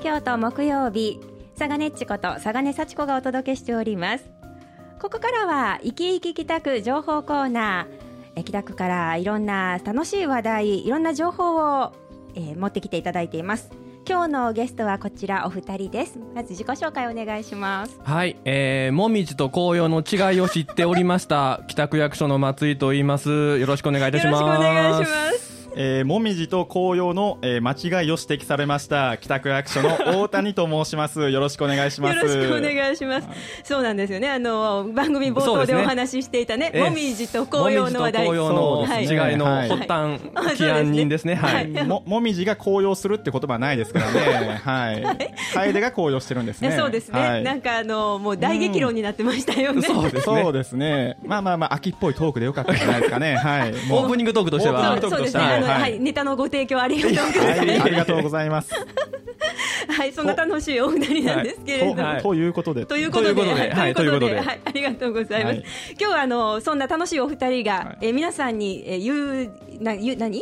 京都木曜日、佐賀ねっちこと佐賀根幸子がお届けしております。ここからは生き生き北区情報コーナー。北区からいろんな楽しい話題、いろんな情報を、持ってきていただいています。今日のゲストはこちらお二人です。まず自己紹介お願いします。 はい、もみじと紅葉の違いを知っておりました北区役所の松井と言います。よろしくお願いいたします。 よろしくお願いします。 もみじと紅葉の、間違いを指摘されました北区役所の大谷と申します。よろしくお願いします。 よろしくお願いします。そうなんですよね。番組冒頭でお話ししていたね、もみじと紅葉の話題、 もみじと紅葉の違いの発端、起案人ですね。はい。 もみじが紅葉するって言葉はないですからね。はい。楓が紅葉してるんですね。 そうですね。なんかもう大激論になってましたよね。 そうですね。まあ秋っぽいトークでよかったんじゃないですかね。はい。 オープニングトークとしては。 そうですね。はい、ネタのご提供ありがとうございます。 ありがとうございます。 はい、そんな楽しいお二人なんですけれども、 ということで、 ありがとうございます。今日はそんな楽しいお二人が皆さんに有益な、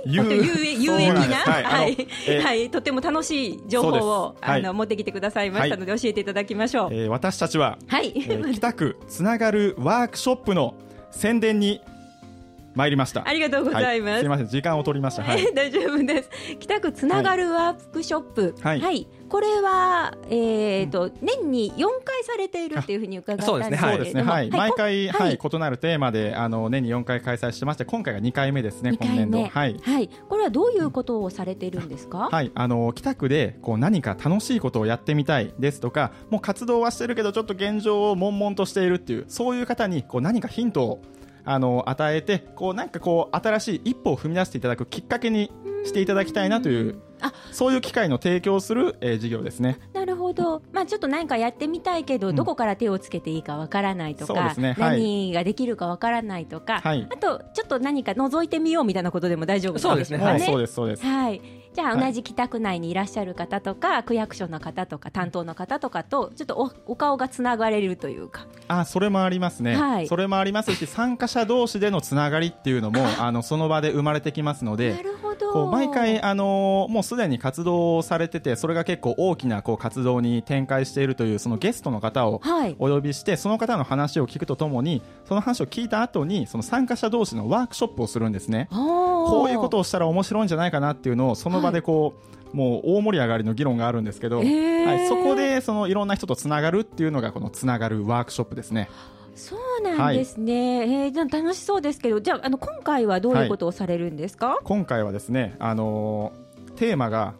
はい、とても楽しい情報を持ってきてくださいましたので教えていただきましょう。 私たちは北区つながるワークショップの宣伝に参りました。 ありがとうございます。 すみません、時間を取りました。 大丈夫です。北区つながるワークショップ、これは年に4回されているというふうに伺ったんですけれども、 そうですね。毎回異なるテーマで年に4回開催してまして、今回が2回目ですね。今年度。 これはどういうことをされているんですか？ 北区で何か楽しいことをやってみたいですとか、もう活動はしてるけどちょっと現状を悶々としているっていう、そういう方に何かヒントを与えて、なんか新しい一歩を踏み出していただくきっかけにしていただきたいなという、そういう機会の提供する、事業ですね。 なるほど。ちょっと何かやってみたいけど、どこから手をつけていいかわからないとか、何ができるかわからないとか、あとちょっと何か覗いてみようみたいなことでも大丈夫ですかね。 そうです。はい。 じゃあ同じ北区内にいらっしゃる方とか、区役所の方とか担当の方とかとちょっと お顔がつながれるというか。 それもありますね。それもありますし、参加者同士でのつながりっていうのもその場で生まれてきますので。 なるほど。 毎回もうすでに活動されてて、それが結構大きな活動に展開しているというそのゲストの方をお呼びして、その方の話を聞くとともに、その話を聞いた後にその参加者同士のワークショップをするんですね。こういうことをしたら面白いんじゃないかなっていうのをその場でもう大盛り上がりの議論があるんですけど、そこでいろんな人とつながるっていうのがこのつながるワークショップですね。 そうなんですね。楽しそうですけど、じゃあ今回はどういうことをされるんですか？ 今回はですね、テーマが、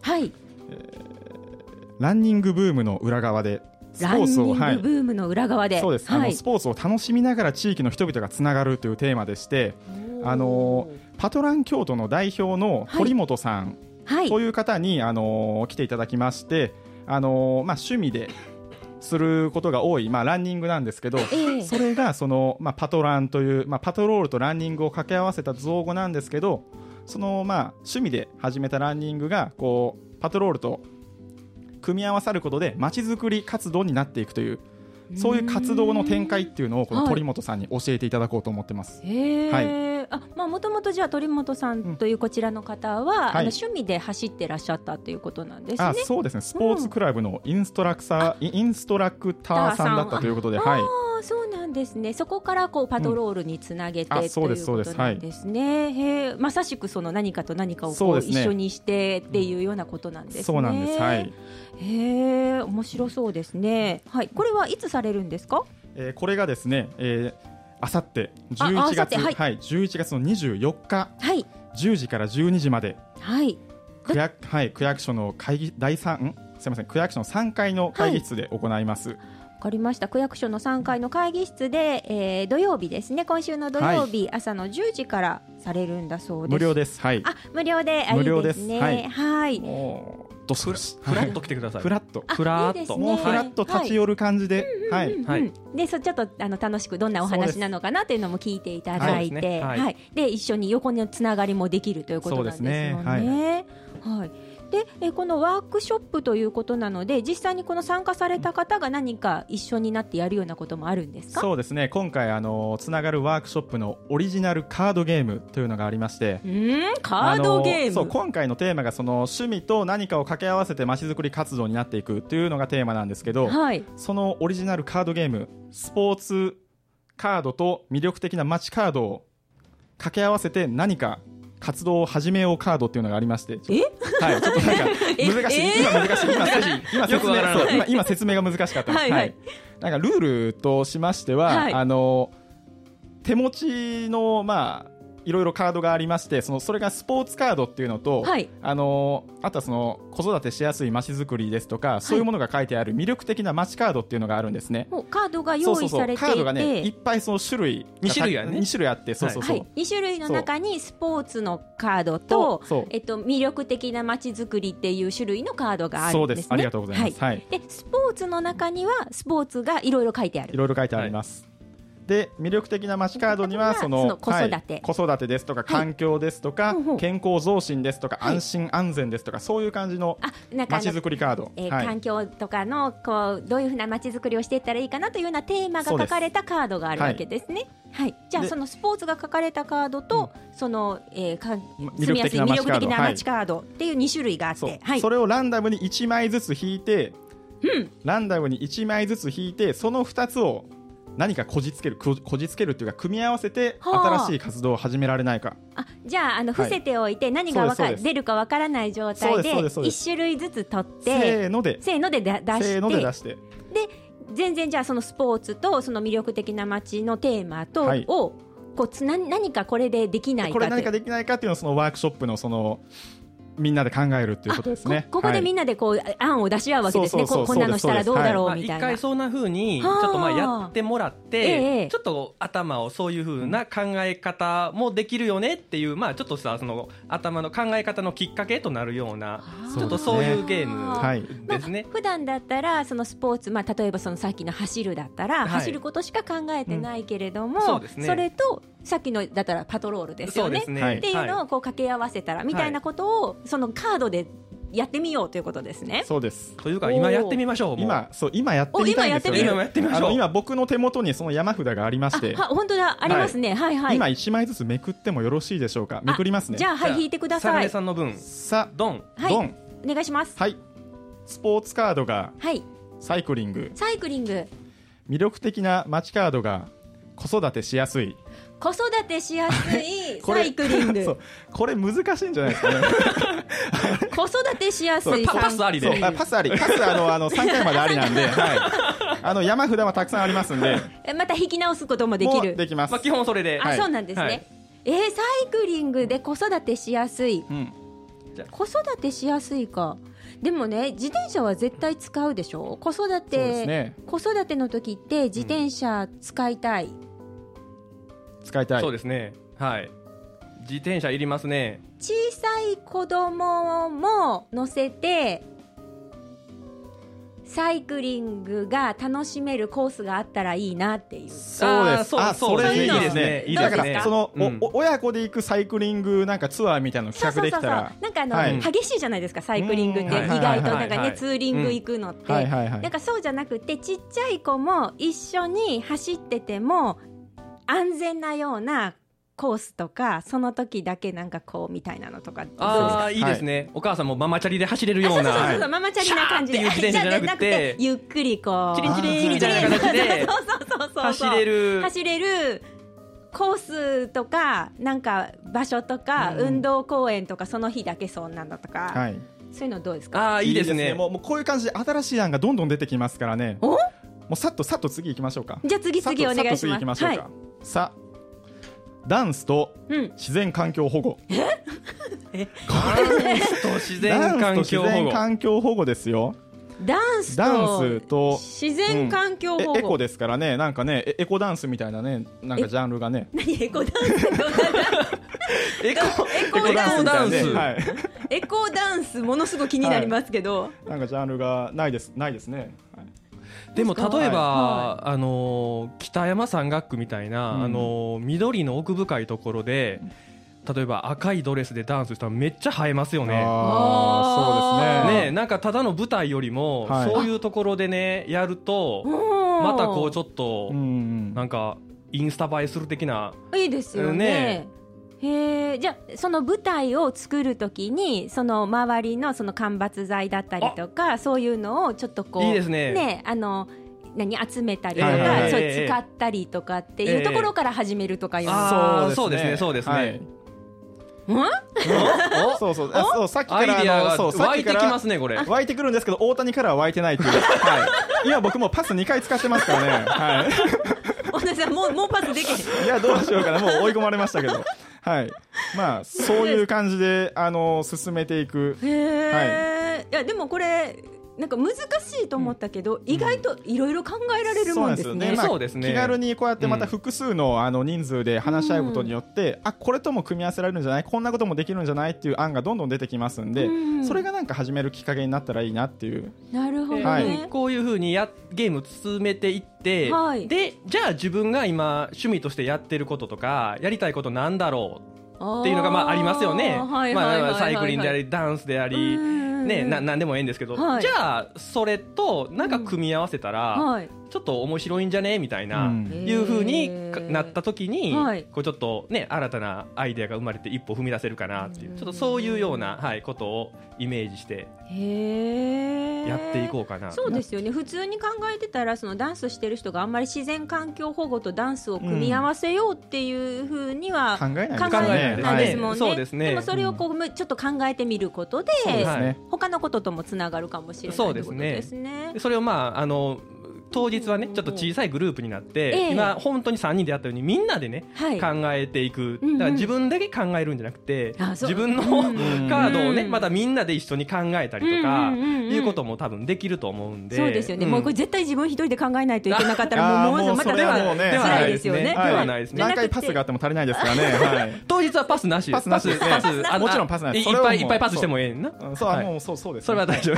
ランニングブームの裏側でスポーツを、 ランニングブームの裏側で、 そうです。スポーツを楽しみながら地域の人々がつながるというテーマでして、パトラン京都の代表の堀本さん、という方に来ていただきまして、趣味ですることが多い、ランニングなんですけど、それがパトランという、パトロールとランニングを掛け合わせた造語なんですけど、趣味で始めたランニングがパトロールと組み合わさることで街づくり活動になっていくという、そういう活動の展開っていうのをこの鳥本さんに教えていただこうと思ってます。 もともとじゃあ鳥本さんというこちらの方は、趣味で走ってらっしゃったということなんですね。 そうですね。スポーツクラブのインストラクターさんだったということで、 そうなんですね。そこからパトロールにつなげて、ということなんですね。まさしく何かと何かを一緒にしてっていうようなことなんですね。 そうなんです。 面白そうですね。これはいつされるんですか？ これがですね、あさって11月の24日、10時から12時まで、区役所の区役所の3階の会議室で行います。 わかりました。区役所の3階の会議室で、土曜日ですね、今週の土曜日、朝の10時からされるんだそうです。 無料です。 無料で、いいですね。 フラッと来てください。 フラッともうフラッと立ち寄る感じで、 でちょっと楽しくどんなお話なのかなというのも聞いていただいて、で一緒に横のつながりもできるということなんですもんね。 でこのワークショップということなので、実際にこの参加された方が何か一緒になってやるようなこともあるんですか？ そうですね、今回つながるワークショップのオリジナルカードゲームというのがありまして、 カードゲーム。 そう今回のテーマがその趣味と何かを掛け合わせてまちづくり活動になっていくというのがテーマなんですけど、 はい、 そのオリジナルカードゲーム、スポーツカードと魅力的な街カードを掛け合わせて何か活動を始めようカードっていうのがありまして、はい、ちょっとなんか難しい、今説明が難しかったです。なんかルールとしましては、はい、手持ちのいろいろカードがありまして、それがスポーツカードっていうのと、はい、あとはその子育てしやすい街づくりですとか、そういうものが書いてある魅力的な街カードっていうのがあるんですね。 カードが用意されていて、 カードがね、いっぱいその種類 2種類あるね。 2種類あって、 2種類の中にスポーツのカードと、魅力的な街づくりっていう種類のカードがあるんですね。 そうです、ありがとうございます。はい、 でスポーツの中にはスポーツがいろいろ書いてある。 いろいろ書いてあります。で魅力的な街カードにはその子育て、 子育てですとか環境ですとか、健康増進ですとか、安心安全ですとか、そういう感じの街づくりカード、 環境とかのどういうふうな街づくりをしていったらいいかなというようなテーマが書かれたカードがあるわけですね。はい、じゃあそのスポーツが書かれたカードと、その、住みやすい魅力的な街カードっていう2種類があって、 それをランダムに1枚ずつ引いて、ランダムに1枚ずつ引いて、その2つを何かこじつけるっていうか組み合わせて新しい活動を始められないか。 じゃあ伏せておいて、何が出るかわからない状態で1種類ずつ取って、 せーので出して、で全然じゃあそのスポーツとその魅力的な街のテーマとを何かこれでできないか、 これ何かできないかっていうのをそのワークショップのそのみんなで考えるっていうことですね。 ここでみんなで案を出し合うわけですね。こんなのしたらどうだろうみたいな。 一回そんな風にちょっとやってもらって、ちょっと頭をそういう風な考え方もできるよねっていう、ちょっとさ、その頭の考え方のきっかけとなるような、ちょっとそういうゲームですね。 普段だったらそのスポーツ、例えばそのさっきの走るだったら、走ることしか考えてないけれども、それとさっきのだったらパトロールですよね。っていうのを掛け合わせたらみたいなことをそのカードでやってみようということですね。 そうです。 というか今やってみましょう。今やってみたいんですよね。 今やってみましょう。 今僕の手元にその山札がありまして、 本当だ、ありますね。はいはい。 今1枚ずつめくってもよろしいでしょうか。めくりますね。 じゃあ引いてください。 さがねさんの分。ドンお願いします。 はい。スポーツカードがサイクリング。魅力的な街カードが子育てしやすい。 子育てしやすいサイクリング。 これ難しいんじゃないですかね。 子育てしやすい。 パスありで。 パス3回までありなんで、山札はたくさんありますんで。 また引き直すこともできる。 できます。 基本それで。 そうなんですね。サイクリングで子育てしやすい。子育てしやすいか。でもね、自転車は絶対使うでしょ。子育ての時って自転車使いたい。 そうですね。はい。自転車いりますね。 小さい子供も乗せてサイクリングが楽しめるコースがあったらいいなっていう。 そうです。それいいですね。 だからその親子で行くサイクリングなんかツアーみたいなの企画できたら、 なんか激しいじゃないですか、サイクリングって。意外となんかね、ツーリング行くのってなんかそうじゃなくて、ちっちゃい子も一緒に走ってても安全なようなコースとか、その時だけなんかみたいなのとか。 いいですね。お母さんもママチャリで走れるような。 そうママチャリな感じで。 シャーっていう自転車じゃなくて、 ゆっくりチリンチリンみたいな形で走れるコースとか、なんか場所とか、運動公園とか、その日だけそんなのとか、そういうのどうですか？ いいですね。 もうこういう感じで新しい案がどんどん出てきますからね。もうさっと次行きましょうか。 じゃあ次お願いします。 さあ、ダンスと自然環境保護。 ダンスと自然環境保護ですよ。 ダンスと自然環境保護。 エコですからね。なんかね、エコダンスみたいなね、なんかジャンルがね。 何エコダンス？エコダンスものすごく気になりますけど、 なんかジャンルがないですね。 でも例えば、北山山岳区みたいな、緑の奥深いところで例えば赤いドレスでダンスしたらめっちゃ映えますよね。 そうですね。 なんかただの舞台よりも、そういうところでねやるとまたこうちょっとなんかインスタ映えする的な。 いいですよね。へえ、じゃあその舞台を作るときにその周りのその間伐材だったりとかそういうのをちょっとこういいですね。 集めたりとか、そう使ったりとかっていうところから始めるとかいうそうですね、そうですね。 そうさっきからアイディアが湧いてきますね。これ湧いてくるんですけど大谷からは湧いてないっていう今僕もパス2回使ってますからね。 大谷さんもうパスできへん。 いやどうしようかな、もう追い込まれましたけどまあそういう感じで進めていく。いやでもこれなんか難しいと思ったけど、意外といろいろ考えられるもんですね。 そうですね。 気軽にこうやってまた複数の人数で話し合うことによって、これとも組み合わせられるんじゃない、こんなこともできるんじゃないっていう案がどんどん出てきますんで、それがなんか始めるきっかけになったらいいなっていう。 なるほどね。 こういう風にゲーム進めていって、でじゃあ自分が今趣味としてやってることとかやりたいことなんだろうっていうのがありますよね。サイクリングでありダンスであり何でもいいんですけど、じゃあそれとなんか組み合わせたらちょっと面白いんじゃねみたいないう風になった時にこうちょっとね新たなアイデアが生まれて一歩踏み出せるかなっていう、ちょっとそういうようなことをイメージしてやっていこうかな。 そうですよね。普通に考えてたらそのダンスしてる人があんまり自然環境保護とダンスを組み合わせようっていう風には考えないですもんね。 そうですね。 でもそれをこうちょっと考えてみることで他のことともつながるかもしれないということですね。 それを当日はねちょっと小さいグループになって、今本当に3人でやったようにみんなでね、考えていく。だから自分だけ考えるんじゃなくて、自分のカードをねまたみんなで一緒に考えたりとかいうことも多分できると思うんで。 そうですよね。もうこれ絶対自分一人で考えないといけなかったらもうまたではないですよね。ではないですね。 何回パスがあっても足りないですからね。 当日はパスなし。 パスなしですね。もちろんパスなし。 いっぱいパスしてもええな。 そうです。 それは大丈夫。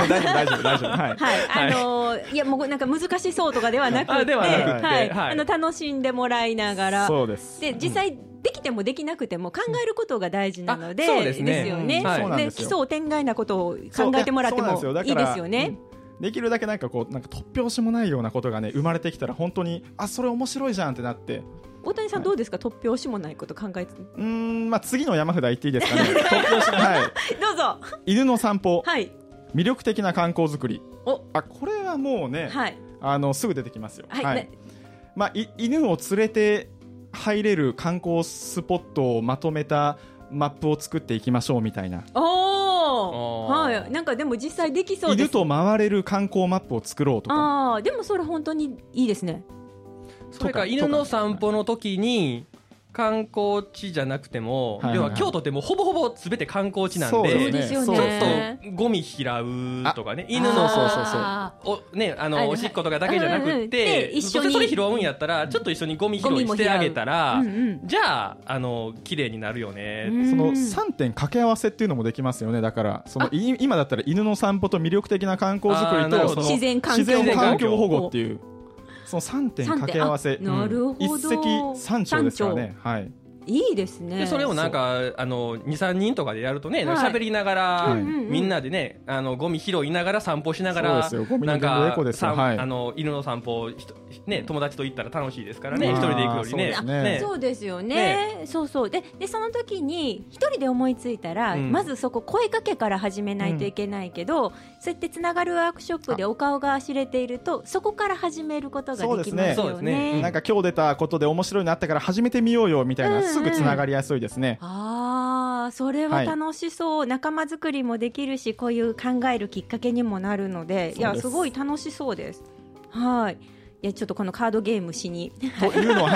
いやもうなんか難しそうとかではなくて、楽しんでもらいながら、で実際できてもできなくても考えることが大事なので、ですよね。奇想天外なことを考えてもらってもいいですよね。 できるだけなんか突拍子もないようなことがね生まれてきたら本当にそれ面白いじゃんってなって。 大谷さんどうですか、突拍子もないこと考えて。 次の山札言っていいですかね。突拍子どうぞ。 犬の散歩、魅力的な観光作り。これはもうね、すぐ出てきますよ。犬を連れて入れる観光スポットをまとめたマップを作っていきましょうみたいな。 なんかでも実際できそうです。 犬と回れる観光マップを作ろうとか。 でもそれ本当にいいですね。 それから犬の散歩の時に観光地じゃなくても、要は京都ってもうほぼほぼ全て観光地なんで、ちょっとゴミ拾うとかね、犬のおしっことかだけじゃなくて、どうせそれ拾うんやったらちょっと一緒にゴミ拾いしてあげたら、じゃあ綺麗になるよね。 その3点掛け合わせっていうのもできますよね。だから今だったら犬の散歩と魅力的な観光作りと自然環境保護っていうその3点掛け合わせ、一石三鳥ですからね。 いいですね。 それをなんか2、3人とかでやるとね、喋りながらみんなでねゴミ拾いながら散歩しながら、なんか犬の散歩ね友達と行ったら楽しいですからね、一人で行くよりね。 そうですよね。そうそう。でその時に一人で思いついたらまずそこ声かけから始めないといけないけど、そうやってつながるワークショップでお顔が知れているとそこから始めることができますよね。 なんか今日出たことで面白いのあったから始めてみようよみたいな、すぐつながりやすいですね。 それは楽しそう。仲間作りもできるし、こういう考えるきっかけにもなるので、いやすごい楽しそうです。いやちょっとこのカードゲームしにというのを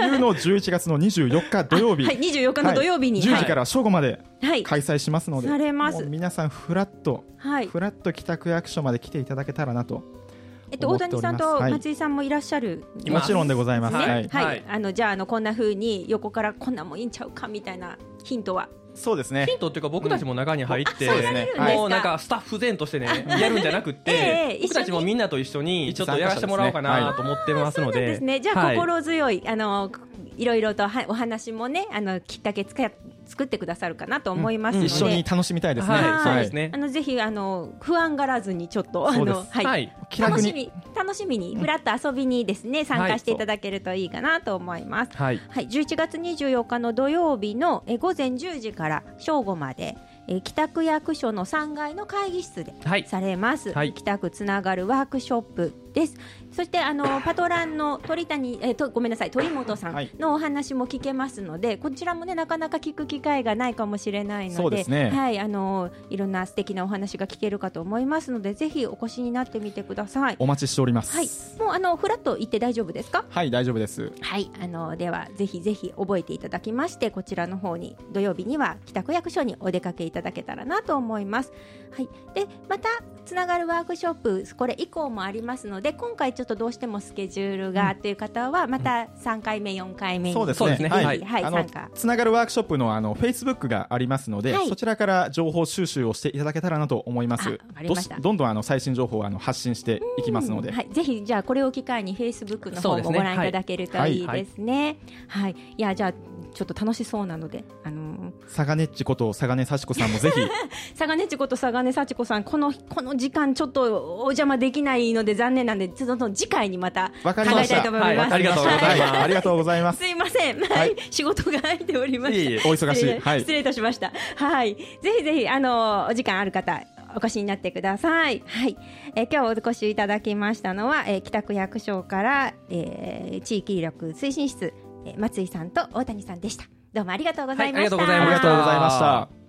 11月の24日土曜日、 24日の土曜日に 10時から正午まで開催しますので、皆さんフラッと北区役所まで来ていただけたらなと。 大谷さんと松井さんもいらっしゃる。 もちろんでございます。 じゃあこんな風に横からこんなもんいいんちゃうかみたいなヒントは。 そうですね。 ヒントっていうか僕たちも中に入って、もうなんかスタッフ前としてねやるんじゃなくって僕たちもみんなと一緒にちょっとやらせてもらおうかなと思ってますので。 じゃあ心強いいろいろとお話もねきっかけ作作ってくださるかなと思いますので、 一緒に楽しみたいですね。 そうですね。 ぜひ不安がらずにちょっと楽しみにフラッと遊びにですね参加していただけるといいかなと思います。11月24日の土曜日の午前10時から正午まで北区役所の3階の会議室でされます、北区つながるワークショップです。そしてパトランの鳥本さんのお話も聞けますので、こちらもねなかなか聞く機会がないかもしれないので、いろんな素敵なお話が聞けるかと思いますので、ぜひお越しになってみてください。 お待ちしております。 もうフラッと行って大丈夫ですか？ はい、大丈夫です。 ではぜひぜひ覚えていただきまして、こちらの方に土曜日には北区役所にお出かけいただけたらなと思います。でまたつながるワークショップこれ以降もありますので、今回ちょっとどうしてもスケジュールがという方はまた3回目4回目にそうですね、 参加つながるワークショップのFacebook がありますので、そちらから情報収集をしていただけたらなと思います。どんどん最新情報を発信していきますので、 ぜひじゃあこれを機会に Facebook の方もご覧いただけるといいですね。いやじゃあちょっと楽しそうなので、 サガネッチことサガネ幸子さんもぜひサガネッチことサガネ幸子さん、この時間ちょっとお邪魔できないので残念なんで、ちょっと次回にまた考えたいと思います。 ありがとうございます。 ありがとうございます。 すいません、仕事が入っておりました。 お忙しい。 失礼いたしました。ぜひぜひお時間ある方お越しになってください。今日お越しいただきましたのは、北区役所から、地域医力推進室松井さんと大谷さんでした。どうもありがとうございました。 ありがとうございました。